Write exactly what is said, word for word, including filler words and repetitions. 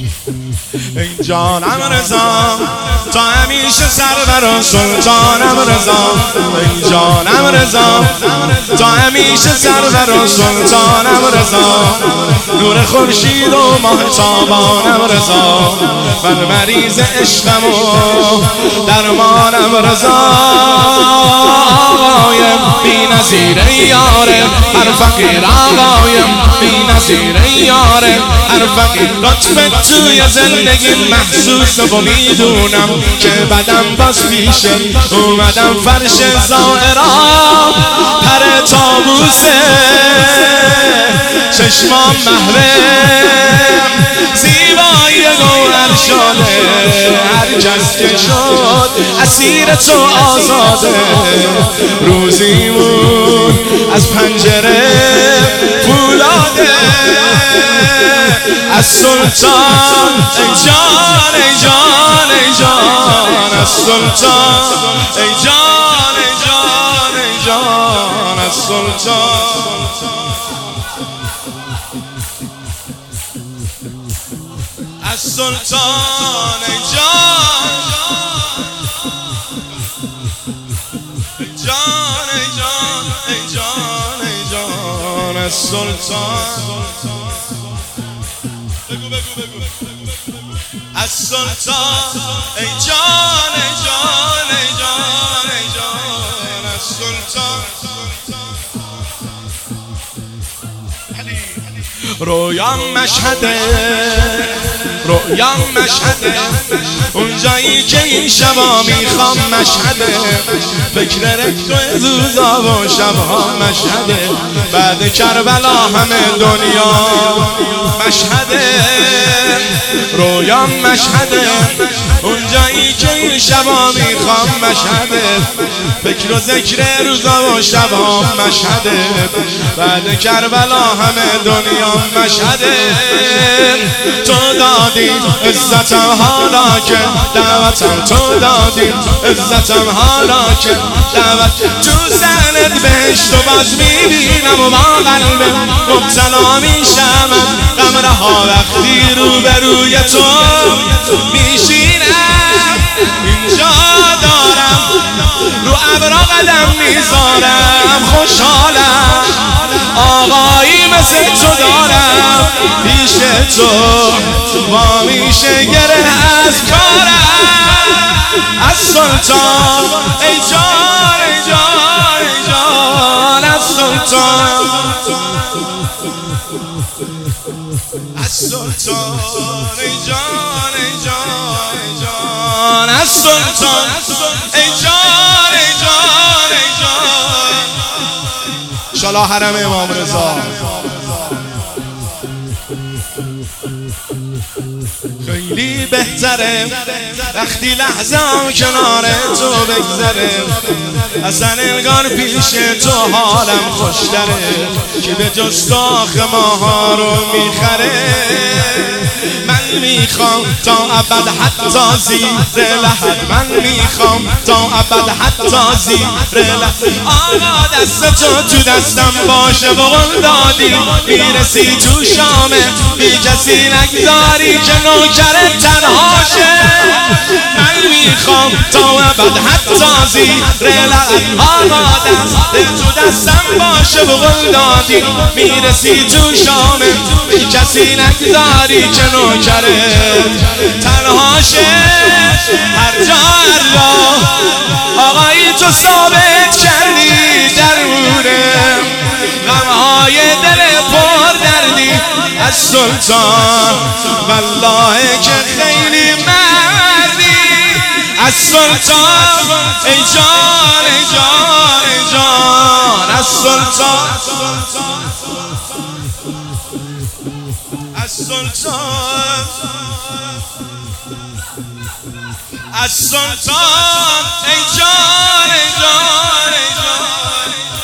ای جانم رضا تا همیشه سرور و سلطانم رضا ای جانم رضا تا همیشه سرور و سلطانم رضا نور خورشید و ماهتابانم رضا بر مریض عشقم و درمانم رضا آقایم بی نظیر یاره هر فقیر آقایم بی نظیر یاره هر فقیر لطفت توی زندگی محسوس و میدونم که بدم باز پیشه اومدم فرش زائرام پر تابوسه چشمام محرم زیبایی گوهر شده هر کس که شد اسیر تو آزاده روزیمون از پنجره فولاده از سلطان ای جان ای جان ای جان از سلطان ای جان ای جان ای جان از سلطان از سلطان ای جان ای جان ای جان ای جان ای جان از سلطان بگو بگو بگو از سلطان ای جان ای جان ای جان ای جان از سلطان رویام مشهده رویام مشهده اونجایی که این شبا میخوام مشهده فکر رکت روزا و شبها مشهده بعد کربلا همه دنیا مشهده رویام مشهده اونجایی که این شبا میخوام مشهده فکر و ذکر روزا و شبها مشهده بعد کربلا همه دنیا مشهده تو دادی عزتم حالا که دعوتم تو دادی عزتم حالا که دعوت تو زنت بهشت و باز میبینم و با قلبم مبتلا میشم غم رها وقتی روبروی تو میشینم اینجا دارم رو ابرا قدم میذارم خوشحالم آقایی مثل تو دارم پیش تو با میشه گره از کارم از سلطان ای جان ای جان ای جان از سلطان از سلطان ای جان ای جان ای جان از سلطان ای جان ای جان ای جان انشالله حرم امام رضا خیلی بهتره وقتی لحظه هم کنار تو بگذره اصلا انگار پیش تو حالم خوشتره که به جز تو آخه ماها رو میخره من میخوام تا ابد حتی زیر لحد من میخوام تا ابد حتی زیر لحد آقا دست تو تو دستم باشه بقول دادی میرسی تو شامه بی کسی نگذاری که نوکرت تنهاشه من میخوام تا ابد حتی زیر لحد آقا دست تو دستم باشه بقول دادی میرسی تو شامه بی کسی نگذاری که نوکرت تنهاشه هر جا هر جا آقایی تو ثابت کردی درونه غمهای دل پر دردی از سلطان والله که خیلی مردی از سلطان ای جان ای جان ای جان از سلطان از سلطان از سلطان ای جان ای جان ای جان